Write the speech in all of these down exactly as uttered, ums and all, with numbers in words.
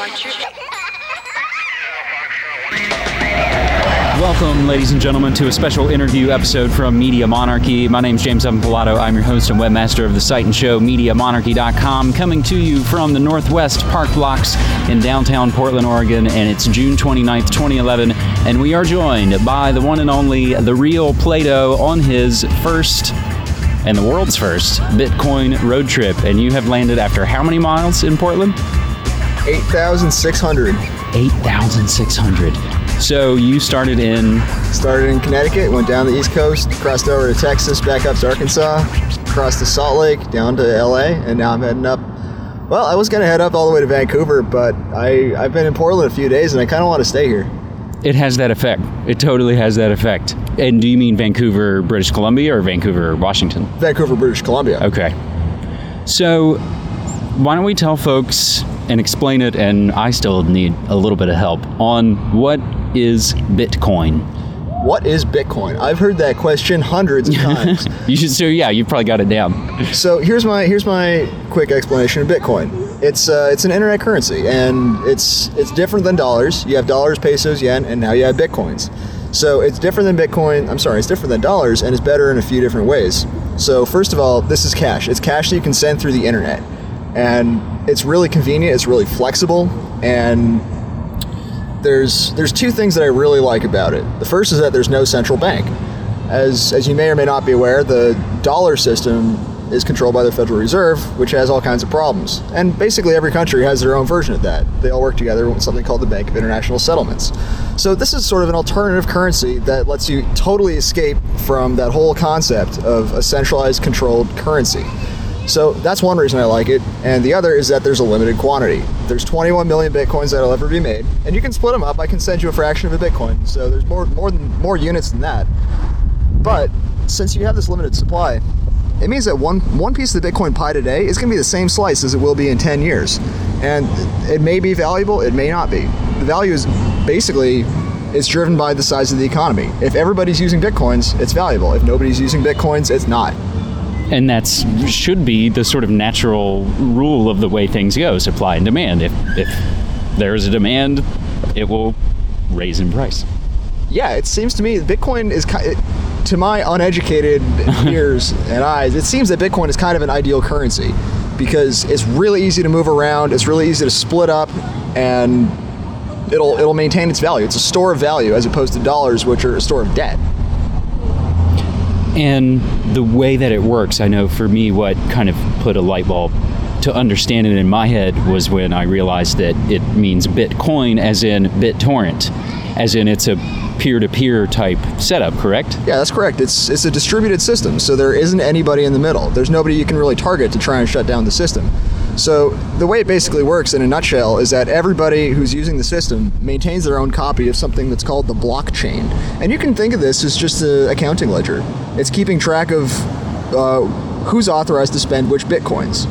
Welcome, ladies and gentlemen, to a special interview episode from Media Monarchy. My name's James Evan Pilato. I'm your host and webmaster of the site and show, media monarchy dot com, coming to you from the Northwest Park Blocks in downtown Portland, Oregon, and it's June twenty-ninth, twenty eleven, and we are joined by the one and only, the real Plato, on his first, and the world's first, Bitcoin road trip. And you have landed after how many miles in Portland? eight thousand six hundred. eight thousand six hundred. So you started in? Started in Connecticut, went down the East Coast, crossed over to Texas, back up to Arkansas, crossed to Salt Lake, down to L A, and now I'm heading up. Well, I was going to head up all the way to Vancouver, but I, I've been in Portland a few days, and I kind of want to stay here. It has that effect. It totally has that effect. And do you mean Vancouver, British Columbia, or Vancouver, Washington? Vancouver, British Columbia. Okay. So why don't we tell folks and explain it, and I still need a little bit of help, on what is Bitcoin? What is Bitcoin? I've heard that question hundreds of times. You should. So yeah, you probably got it down. So here's my here's my quick explanation of Bitcoin. It's uh, it's an internet currency, and it's it's different than dollars. You have dollars, pesos, yen, and now you have Bitcoins. So it's different than Bitcoin. I'm sorry, it's different than dollars, and it's better in a few different ways. So first of all, this is cash. It's cash that you can send through the internet, and it's really convenient. It's really flexible, and There's there's two things that I really like about it. The first is that there's no central bank. As as you may or may not be aware, the dollar system is controlled by the Federal Reserve, which has all kinds of problems. And basically every country has their own version of that. They all work together with something called the Bank of International Settlements. So this is sort of an alternative currency that lets you totally escape from that whole concept of a centralized controlled currency. So that's one reason I like it, and the other is that there's a limited quantity. There's twenty-one million Bitcoins that'll ever be made, and you can split them up. I can send you a fraction of a Bitcoin, so there's more more than more units than that. But since you have this limited supply, it means that one one piece of the Bitcoin pie today is going to be the same slice as it will be in ten years, and it may be valuable, it may not be. The value is basically it's driven by the size of the economy. If everybody's using Bitcoins, it's valuable. If nobody's using Bitcoins, it's not. And that's should be the sort of natural rule of the way things go, supply and demand. If if there is a demand, it will raise in price. Yeah, it seems to me Bitcoin is, to my uneducated ears and eyes, it seems that Bitcoin is kind of an ideal currency because it's really easy to move around, it's really easy to split up, and it'll it'll maintain its value. It's a store of value as opposed to dollars, which are a store of debt. And the way that it works, I know for me what kind of put a light bulb to understand it in my head was when I realized that it means Bitcoin as in BitTorrent, as in it's a peer-to-peer type setup, correct? Yeah, that's correct. It's it's a distributed system, so there isn't anybody in the middle. There's nobody you can really target to try and shut down the system. So the way it basically works in a nutshell is that everybody who's using the system maintains their own copy of something that's called the blockchain. And you can think of this as just an accounting ledger. It's keeping track of uh, who's authorized to spend which Bitcoins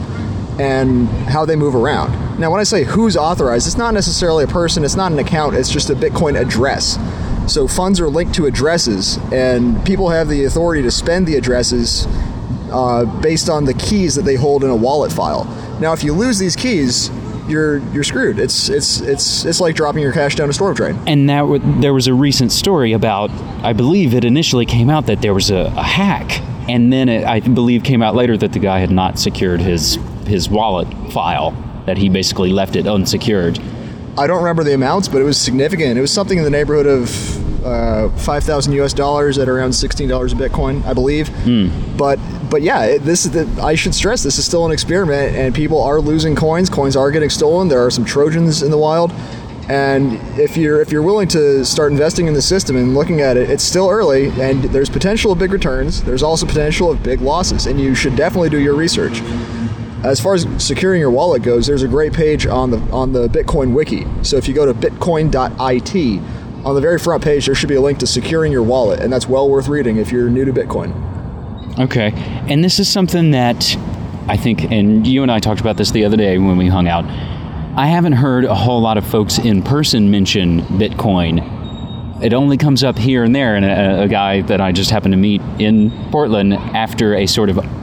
and how they move around. Now, when I say who's authorized, it's not necessarily a person, it's not an account, it's just a Bitcoin address. So funds are linked to addresses, and people have the authority to spend the addresses uh, based on the keys that they hold in a wallet file. Now, if you lose these keys, you're you're screwed. It's it's it's it's like dropping your cash down a storm drain. And that w- there was a recent story about, I believe it initially came out that there was a, a hack, and then it, I believe came out later that the guy had not secured his his wallet file, that he basically left it unsecured. I don't remember the amounts, but it was significant. It was something in the neighborhood of uh, five thousand U S dollars at around sixteen dollars a Bitcoin, I believe. Mm. But but yeah, it, this is the, I should stress this is still an experiment, and people are losing coins. Coins are getting stolen. There are some Trojans in the wild, and if you're if you're willing to start investing in the system and looking at it, it's still early, and there's potential of big returns. There's also potential of big losses, and you should definitely do your research. As far as securing your wallet goes, there's a great page on the on the Bitcoin wiki. So if you go to bitcoin dot I T, on the very front page there should be a link to securing your wallet, and that's well worth reading if you're new to Bitcoin. Okay, and this is something that I think, and you and I talked about this the other day when we hung out, I haven't heard a whole lot of folks in person mention Bitcoin. It only comes up here and there, and a, a guy that I just happened to meet in Portland after a sort of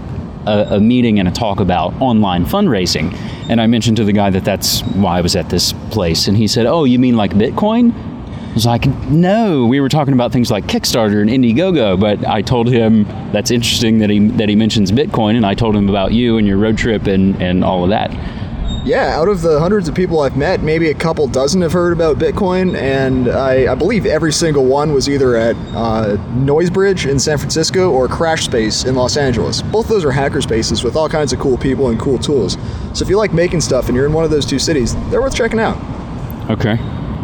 a, a meeting and a talk about online fundraising. And I mentioned to the guy that that's why I was at this place. And he said, oh, you mean like Bitcoin? I was like, no, we were talking about things like Kickstarter and Indiegogo, but I told him that's interesting that he that he mentions Bitcoin, and I told him about you and your road trip and, and all of that. Yeah, out of the hundreds of people I've met, maybe a couple dozen have heard about Bitcoin, and I, I believe every single one was either at uh, Noisebridge in San Francisco or Crash Space in Los Angeles. Both of those are hacker spaces with all kinds of cool people and cool tools. So if you like making stuff and you're in one of those two cities, they're worth checking out. Okay.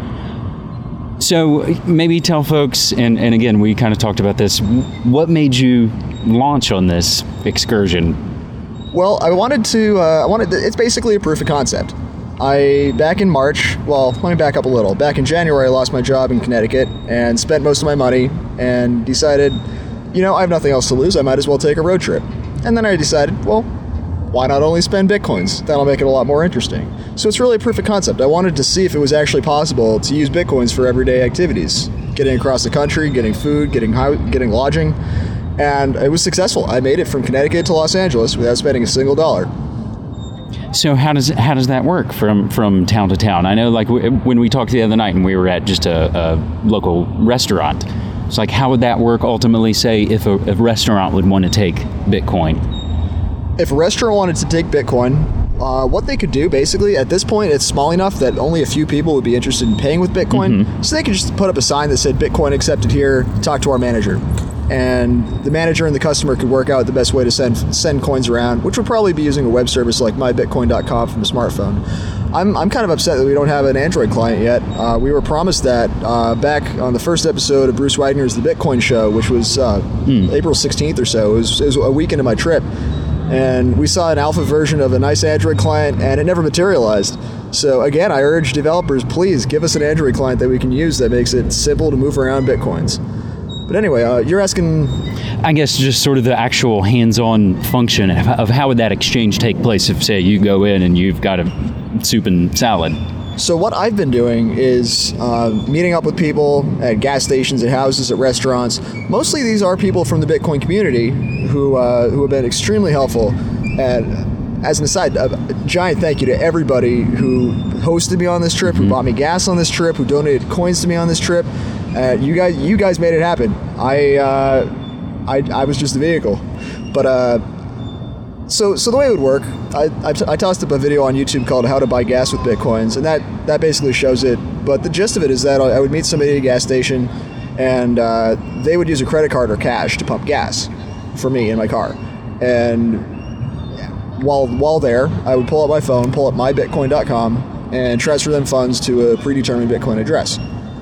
So maybe tell folks, and, and again, we kind of talked about this, what made you launch on this excursion? Well, I wanted to, uh, I wanted, to, it's basically a proof of concept. I, back in March, well, let me back up a little. Back in January, I lost my job in Connecticut and spent most of my money and decided, you know, I have nothing else to lose. I might as well take a road trip. And then I decided, well, why not only spend Bitcoins? That'll make it a lot more interesting. So it's really a proof of concept. I wanted to see if it was actually possible to use Bitcoins for everyday activities. Getting across the country, getting food, getting high, getting lodging. And it was successful. I made it from Connecticut to Los Angeles without spending a single dollar. So how does how does that work from, from town to town? I know, like, w- when we talked the other night and we were at just a, a local restaurant, it's like, how would that work ultimately, say, if a, if a restaurant would want to take Bitcoin? If a restaurant wanted to take Bitcoin, uh, what they could do, basically, at this point, it's small enough that only a few people would be interested in paying with Bitcoin. Mm-hmm. So they could just put up a sign that said, Bitcoin accepted here, talk to our manager. And the manager and the customer could work out the best way to send send coins around, which would probably be using a web service like my bitcoin dot com from a smartphone. I'm I'm kind of upset that we don't have an Android client yet. Uh, we were promised that uh, back on the first episode of Bruce Wagner's The Bitcoin Show, which was uh, mm. April sixteenth or so. It was, it was a week into my trip. And we saw an alpha version of a nice Android client, and it never materialized. So again, I urge developers, please give us an Android client that we can use that makes it simple to move around Bitcoins. But anyway, uh, you're asking... I guess just sort of the actual hands-on function of, of how would that exchange take place if, say, you go in and you've got a soup and salad. So what I've been doing is uh, meeting up with people at gas stations, at houses, at restaurants. Mostly these are people from the Bitcoin community who uh, who have been extremely helpful. And as an aside, a giant thank you to everybody who hosted me on this trip, mm-hmm. who bought me gas on this trip, who donated coins to me on this trip. Uh, you guys, you guys made it happen. I, uh, I, I was just a vehicle. But uh, so, so the way it would work, I, I, t- I tossed up a video on YouTube called "How to Buy Gas with Bitcoins," and that, that basically shows it. But the gist of it is that I would meet somebody at a gas station, and uh, they would use a credit card or cash to pump gas for me in my car. And while while there, I would pull up my phone, pull up my bitcoin dot com, and transfer them funds to a predetermined Bitcoin address.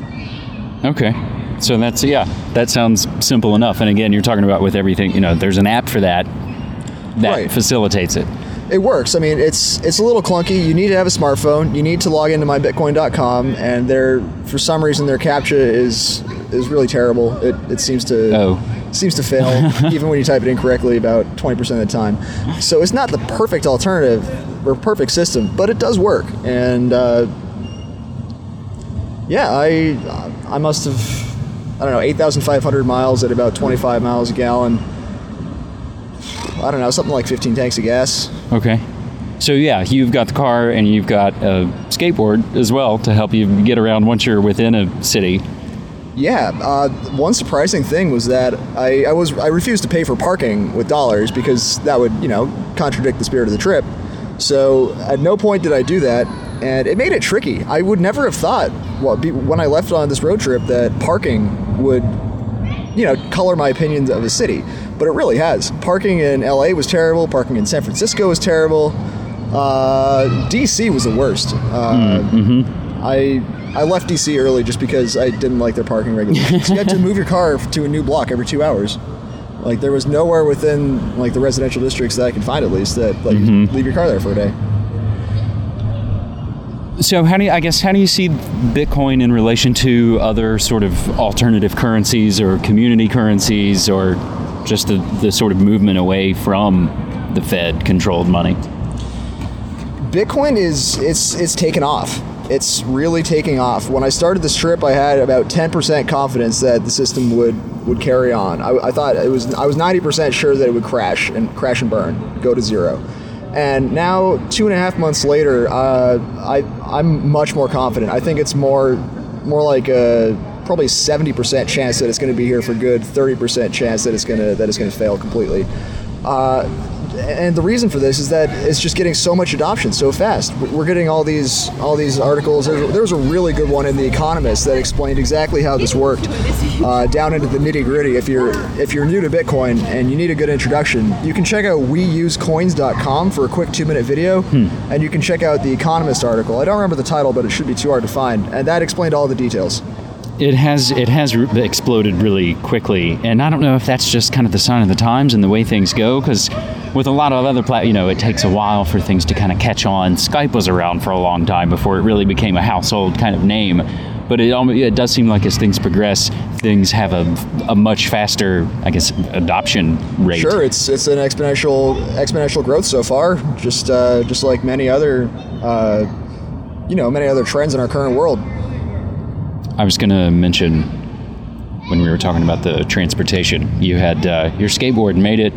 Okay. So that's, yeah, that sounds simple enough. And again, you're talking about with everything, you know, there's an app for that that right. facilitates it. It works. I mean, it's it's a little clunky. You need to have a smartphone. You need to log into my bitcoin dot com, and their for some reason their CAPTCHA is is really terrible. It it seems to oh. seems to fail even when you type it incorrectly about twenty percent of the time. So it's not the perfect alternative or perfect system, but it does work. And uh, yeah, I I must have I don't know eight thousand five hundred miles at about twenty-five miles a gallon. I don't know, something like fifteen tanks of gas. Okay. So yeah, you've got the car and you've got a skateboard as well to help you get around once you're within a city. Yeah, uh, one surprising thing was that I, I was I refused to pay for parking with dollars because that would, you know, contradict the spirit of the trip. So at no point did I do that, and it made it tricky. I would never have thought, well, be, when I left on this road trip, that parking would, you know, color my opinions of a city. But it really has. Parking in L A was terrible. Parking in San Francisco was terrible. Uh, D C was the worst. Uh, mm-hmm. I I left D C early just because I didn't like their parking regulations. You had to move your car to a new block every two hours. Like, there was nowhere within, like, the residential districts that I could find, at least, that, like, mm-hmm. leave your car there for a day. So how do you, I guess, how do you see Bitcoin in relation to other sort of alternative currencies or community currencies, or just the, the sort of movement away from the Fed-controlled money? Bitcoin is, it's, it's taken off. it's really taking off. When I started this trip, I had about ten percent confidence that the system would, would carry on. I, I thought it was I was ninety percent sure that it would crash and crash and burn, go to zero. And now, two and a half months later, uh, I I'm much more confident. I think it's more more like a probably seventy percent chance that it's going to be here for good, thirty percent chance that it's going to that it's going to fail completely. Uh, And the reason for this is that it's just getting so much adoption so fast. We're getting all these all these articles. There was a really good one in The Economist that explained exactly how this worked, uh, down into the nitty gritty. If you're if you're new to Bitcoin and you need a good introduction, you can check out we use coins dot com for a quick two minute video, hmm. and you can check out The Economist article. I don't remember the title, but it should be too hard to find, and that explained all the details. It has it has re- exploded really quickly, and I don't know if that's just kind of the sign of the times and the way things go, because with a lot of other plat, you know, it takes a while for things to kind of catch on. Skype was around for a long time before it really became a household kind of name, but it it does seem like as things progress, things have a a much faster, I guess, adoption rate. Sure, it's it's an exponential exponential growth so far, just uh, just like many other uh, you know many other trends in our current world. I was going to mention when we were talking about the transportation, you had uh, your skateboard made it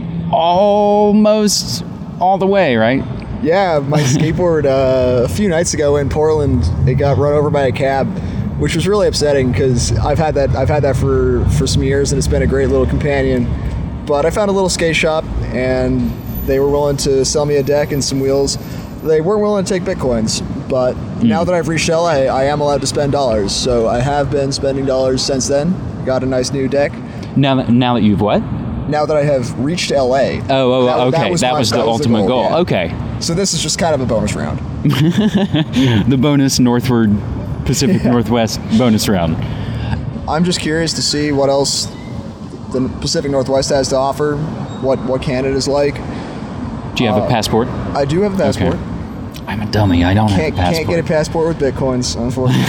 almost all the way, right? Yeah, my skateboard uh, a few nights ago in Portland, it got run over by a cab, which was really upsetting because I've had that I've had that for, for some years and it's been a great little companion. But I found a little skate shop and they were willing to sell me a deck and some wheels. They weren't willing to take Bitcoins, but mm. now that I've reached L A, I am allowed to spend dollars. So I have been spending dollars since then. Got a nice new deck. Now that now that you've what? Now that I have reached L A. Oh, oh, that, okay. That was, that my, was the that was ultimate the goal. goal. Yeah. Okay. So this is just kind of a bonus round. The bonus northward, Pacific yeah. Northwest bonus round. I'm just curious to see what else the Pacific Northwest has to offer, what, what Canada's like. Do you have uh, a passport? I do have a passport. Okay. I'm a dummy. I don't can't, have a passport. Can't get a passport with Bitcoins,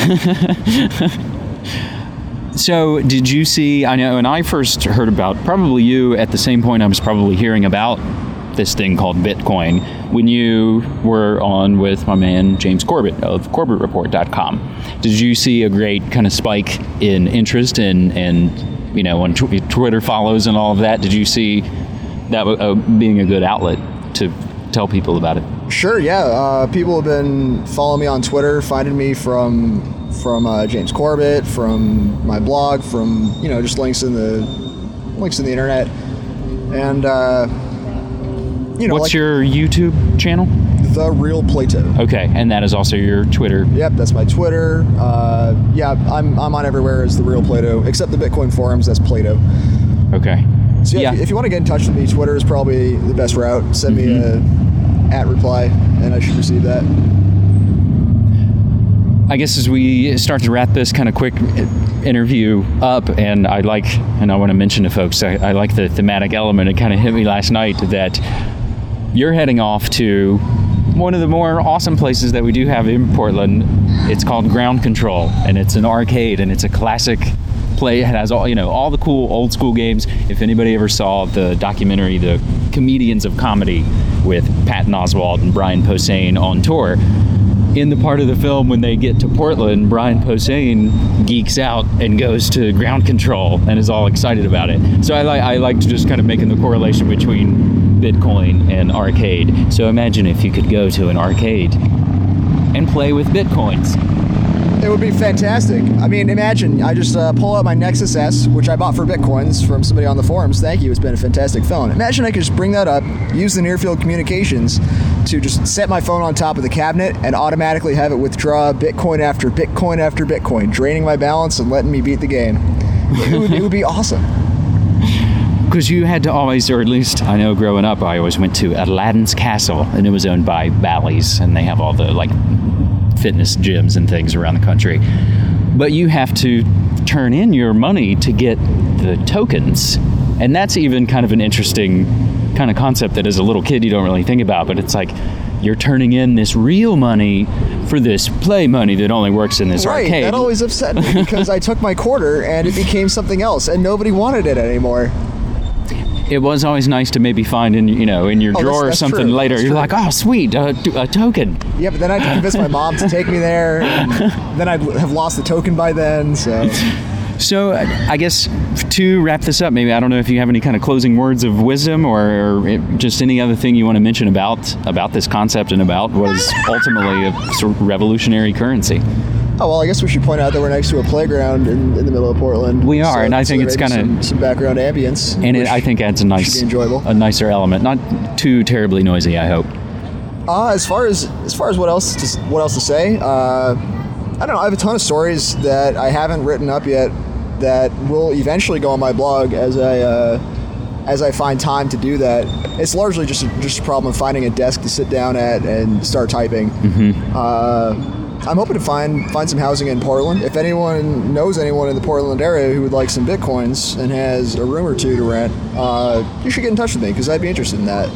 unfortunately. So, did you see, I know, when I first heard about, probably you, at the same point I was probably hearing about this thing called Bitcoin, when you were on with my man James Corbett of Corbett Report dot com. Did you see a great kind of spike in interest and, and you know, on tw- Twitter follows and all of that? Did you see that uh, being a good outlet to tell people about it? Sure, yeah. Uh, people have been following me on Twitter, finding me from from uh, James Corbett, from my blog, from you know just links in the links in the internet, and uh, you know. What's like your YouTube channel? The Real Plato. Okay, and that is also your Twitter. Yep, that's my Twitter. Uh, yeah, I'm I'm on everywhere as The Real Plato, except the Bitcoin forums. That's Plato. Okay. So yeah, yeah. If, if you want to get in touch with me, Twitter is probably the best route. Send mm-hmm. me a at reply, and I should receive that. I guess as we start to wrap this kind of quick interview up, and I like, and I want to mention to folks, I, I like the thematic element. It kind of hit me last night that you're heading off to one of the more awesome places that we do have in Portland. It's called Ground Control, and it's an arcade, and it's a classic play. It has all, you know, all the cool old school games. If anybody ever saw the documentary, The Comedians of Comedy, with Patton Oswalt and Brian Posehn on tour, in the part of the film when they get to Portland, Brian Posehn geeks out and goes to Ground Control and is all excited about it. So I like I like to just kind of making the correlation between Bitcoin and arcade. So imagine if you could go to an arcade and play with Bitcoins. It would be fantastic. I mean, imagine I just uh, pull out my Nexus S, which I bought for Bitcoins from somebody on the forums. Thank you. It's been a fantastic phone. Imagine I could just bring that up, use the near field communications to just set my phone on top of the cabinet and automatically have it withdraw Bitcoin after Bitcoin after Bitcoin, draining my balance and letting me beat the game. It would, it would be awesome. Because you had to always, or at least I know growing up, I always went to Aladdin's Castle, and it was owned by Bally's, and they have all the like fitness gyms and things around the country. But you have to turn in your money to get the tokens. And that's even kind of an interesting kind of concept that as a little kid you don't really think about, but it's like you're turning in this real money for this play money that only works in this right, arcade. That always upset me because I took my quarter and it became something else and nobody wanted it anymore. it was always nice to maybe find in you know in your Oh, drawer that's- or that's something true. later. That's You're true. like, oh, sweet, a, a token. Yeah, but then I had to convince my mom to take me there, and then I'd have lost the token by then, so... So uh, I guess to wrap this up, maybe I don't know if you have any kind of closing words of wisdom or, or just any other thing you want to mention about about this concept and about what is ultimately a sort of revolutionary currency. Oh, well, I guess we should point out that we're next to a playground in, in the middle of Portland. We are, so, and I think so it's maybe kinda- some, some background ambience. And it, which I think adds a nice, should be enjoyable. a nicer element, not too terribly noisy. I hope. Uh, as far as as far as what else to, what else to say, uh, I don't know. I have a ton of stories that I haven't written up yet that will eventually go on my blog as I uh, as I find time to do that. It's largely just a, just a problem of finding a desk to sit down at and start typing. Mm-hmm. Uh, I'm hoping to find find some housing in Portland. If anyone knows anyone in the Portland area who would like some bitcoins and has a room or two to rent, uh, you should get in touch with me because I'd be interested in that.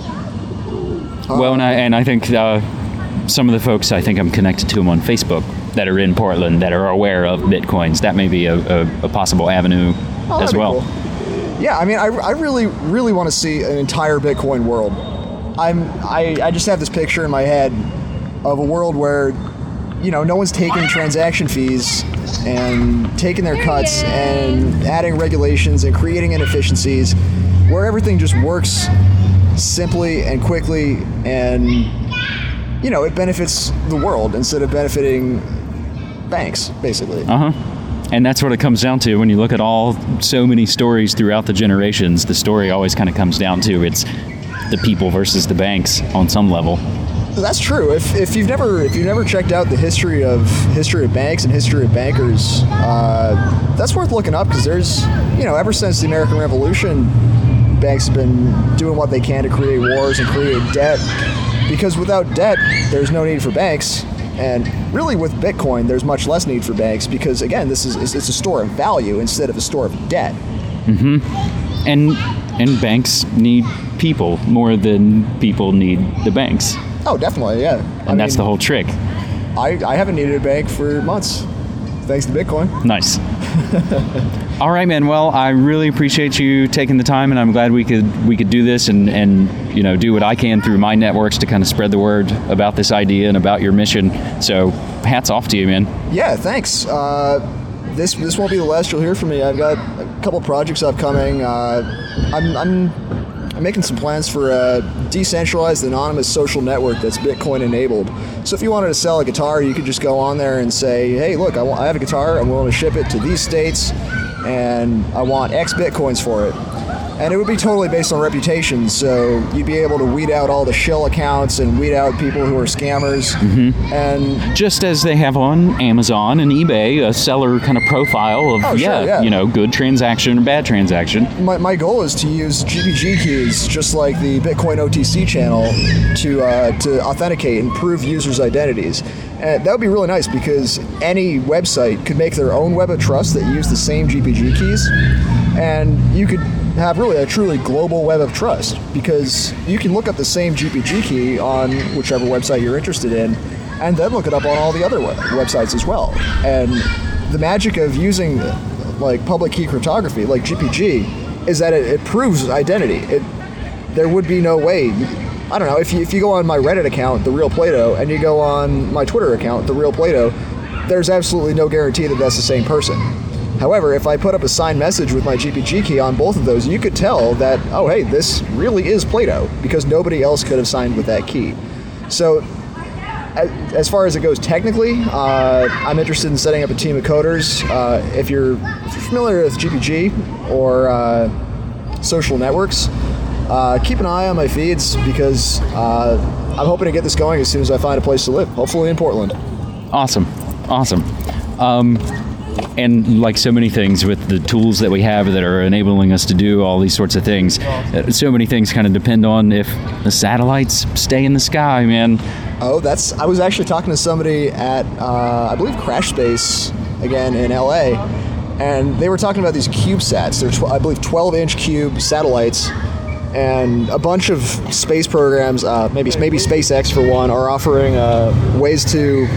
Well, and I, and I think uh, some of the folks I think I'm connected to them on Facebook that are in Portland that are aware of bitcoins. That may be a, a, a possible avenue Oh, that'd as be well. cool. Yeah, I mean, I, I really, really want to see an entire Bitcoin world. I'm, I, I just have this picture in my head of a world where, you know, no one's taking transaction fees and taking their cuts and adding regulations and creating inefficiencies, where everything just works simply and quickly, and, you know, it benefits the world instead of benefiting banks, basically. Uh huh. And that's what it comes down to when you look at all so many stories throughout the generations. The story always kind of comes down to it's the people versus the banks on some level. That's true. If, if you've never if you've never checked out the history of history of banks and history of bankers, uh, that's worth looking up because there's you know ever since the American Revolution, banks have been doing what they can to create wars and create debt. Because without debt, there's no need for banks. And really, with Bitcoin, there's much less need for banks because, again, this is it's a store of value instead of a store of debt. Mm-hmm. And and banks need people more than people need the banks. Oh, definitely, yeah. And I that's mean, the whole trick. I, I haven't needed a bank for months, thanks to Bitcoin. Nice. All right, man. Well, I really appreciate you taking the time, and I'm glad we could we could do this and, and you know do what I can through my networks to kind of spread the word about this idea and about your mission. So, hats off to you, man. Yeah, thanks. Uh, this this won't be the last you'll hear from me. I've got a couple projects upcoming. Uh, I'm, I'm I'm making some plans for a decentralized, anonymous social network that's Bitcoin enabled. So if you wanted to sell a guitar, you could just go on there and say, hey, look, I, want, I have a guitar. I'm willing to ship it to these states, and I want X Bitcoins for it. And it would be totally based on reputation, so you'd be able to weed out all the shill accounts and weed out people who are scammers. Mm-hmm. And just as they have on Amazon and eBay, a seller kind of profile of, Oh, yeah, sure, yeah. you know, good transaction or bad transaction. My, my goal is to use G P G keys, just like the Bitcoin O T C channel, to uh, to authenticate and prove users' identities. And that would be really nice because any website could make their own web of trust that use the same G P G keys, and you could have really a truly global web of trust because you can look up the same G P G key on whichever website you're interested in, and then look it up on all the other web- websites as well. And the magic of using like public key cryptography, like G P G, is that it, it proves identity. It there would be no way. I don't know, if you, if you go on my Reddit account, The Real Plato, and you go on my Twitter account, The Real Plato, there's absolutely no guarantee that that's the same person. However, if I put up a signed message with my G P G key on both of those, you could tell that, oh, hey, this really is Plato, because nobody else could have signed with that key. So, as far as it goes technically, uh, I'm interested in setting up a team of coders. Uh, if, you're, if you're familiar with G P G or uh, social networks, Uh, keep an eye on my feeds because uh, I'm hoping to get this going as soon as I find a place to live, hopefully in Portland. Awesome. Awesome. Um, and like so many things with the tools that we have that are enabling us to do all these sorts of things, uh, so many things kind of depend on if the satellites stay in the sky, man. Oh, that's, I was actually talking to somebody at, uh, I believe, Crash Space, again, in L A, and they were talking about these CubeSats. They're, tw- I believe, twelve-inch cube satellites. And a bunch of space programs, uh, maybe maybe SpaceX for one, are offering uh, ways to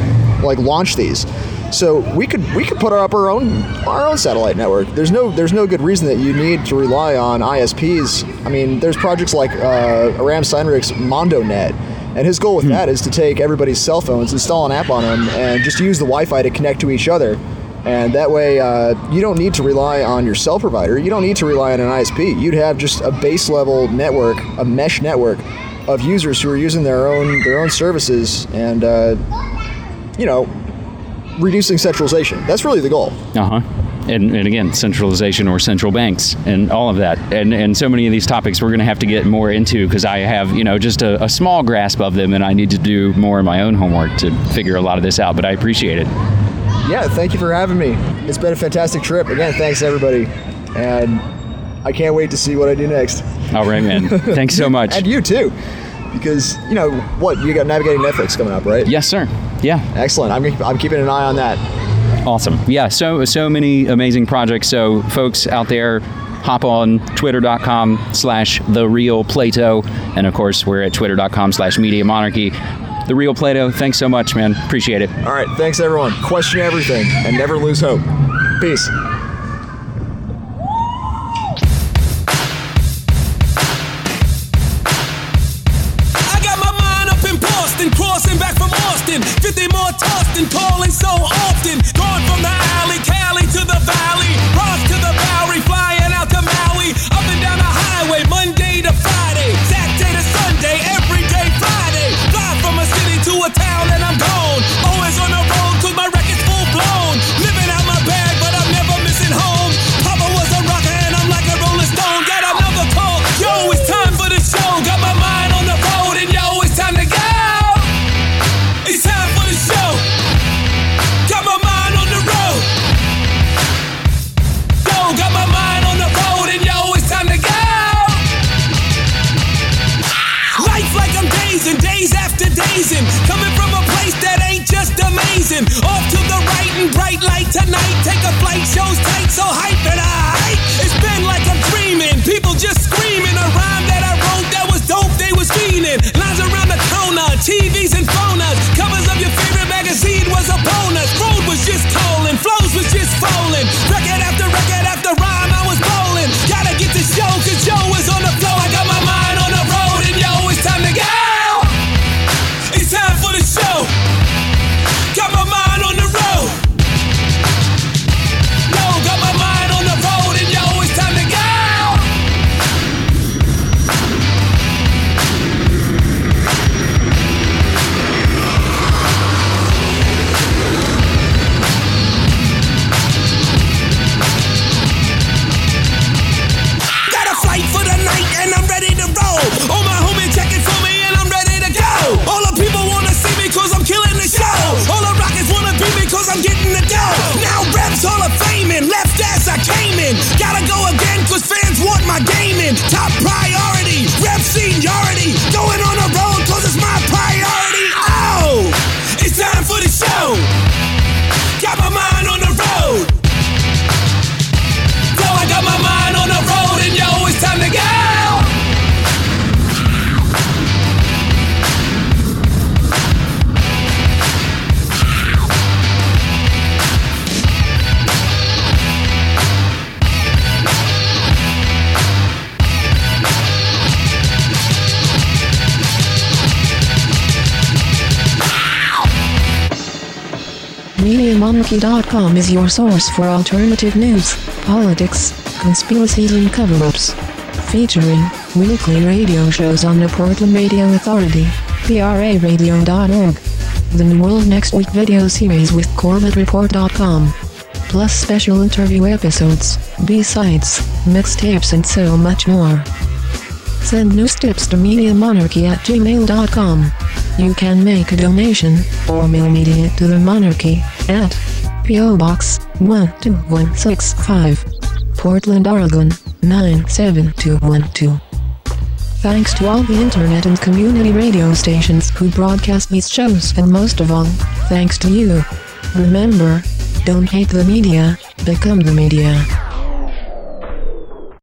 like launch these. So we could we could put up our own our own satellite network. There's no there's no good reason that you need to rely on I S Ps. I mean, there's projects like uh, Aram Steinrich's MondoNet, and his goal with hmm. that is to take everybody's cell phones, install an app on them, and just use the Wi-Fi to connect to each other. And that way, uh, you don't need to rely on your cell provider. You don't need to rely on an I S P. You'd have just a base level network, a mesh network of users who are using their own their own services, and uh, you know. reducing centralization. That's really the goal. Uh-huh. And, and again, centralization or central banks and all of that. And and so many of these topics we're going to have to get more into because I have, you know, just a, a small grasp of them, and I need to do more of my own homework to figure a lot of this out, but I appreciate it. Yeah, thank you for having me. It's been a fantastic trip. Again, thanks everybody. And I can't wait to see what I do next. All right, man. Thanks so much. And you too. Because, you know, what, you got Navigating Netflix coming up, right? Yes, sir. Yeah. Excellent. I'm, I'm keeping an eye on that. Awesome. Yeah, so so many amazing projects. So folks out there, hop on twitter.com slash the real Plato. And of course, we're at twitter.com slash media monarchy. The Real Plato, thanks so much, man. Appreciate it. All right. Thanks, everyone. Question everything and never lose hope. Peace. Crossing back from Austin, fifty more tossed and calling so often. Gone from the alley, Cali to the valley, Ross to the Bowery, flying out to Maui, up and down the highway, Monday to Friday, Saturday to Sunday, every day Friday. Fly from a city to a town and I'm gone. Always on the road cause my record's full blown. Living out my bag but I'm never missing home. Papa was a rocker and I'm like a rolling stone. Got another call, yo it's time for the show. Got my mind on the road and yo it's time to go. It's time for the show. Got my mind on the road. Yo, got my mind on the road, and yo, it's time to go. Life like I'm dazing, days after dazing. Coming from a place that ain't just amazing. Off to the right and bright light tonight. Take a flight, shows tight, so hype and I. It's been like I'm dreaming. People just screaming a rhyme that I wrote that was dope. They was feeling. Lines around the corner, T Vs and phoners. Covers of your favorite magazine was a bonus. Road was just calling, flows was just falling. Record after record after rhyme, I was bowling. Gotta get the show, cause Joe is on the flow. I got my mind on the road, and yo, it's time to go. It's time for the show. Got my mind on the road. Yo, got my mind on the road, and yo, it's time to go. And I'm ready to roll. All my homies checking for me and I'm ready to go. All the people wanna see me cause I'm killing the show. All the rockets wanna be me cause I'm getting the dough. Now reps Hall of Faming, left ass I came in. Gotta go again cause fans want my gaming. Top priority, rep seniority. Going on the road cause it's my priority. Oh, it's time for the show. Got my mind on the road. Yo, I got my mind on the road and yo, it's time to go. media monarchy dot com is your source for alternative news, politics, conspiracies and cover-ups. Featuring weekly radio shows on the Portland Radio Authority, P R A radio dot org. The New World Next Week video series with Corbett Report dot com. Plus special interview episodes, B-sides, mixtapes and so much more. Send news tips to media monarchy at gmail dot com. You can make a donation, or mail media to the Monarchy, at P O Box one two one six five, Portland, Oregon nine seven two one two. Thanks to all the internet and community radio stations who broadcast these shows, and most of all, thanks to you. Remember, don't hate the media, become the media.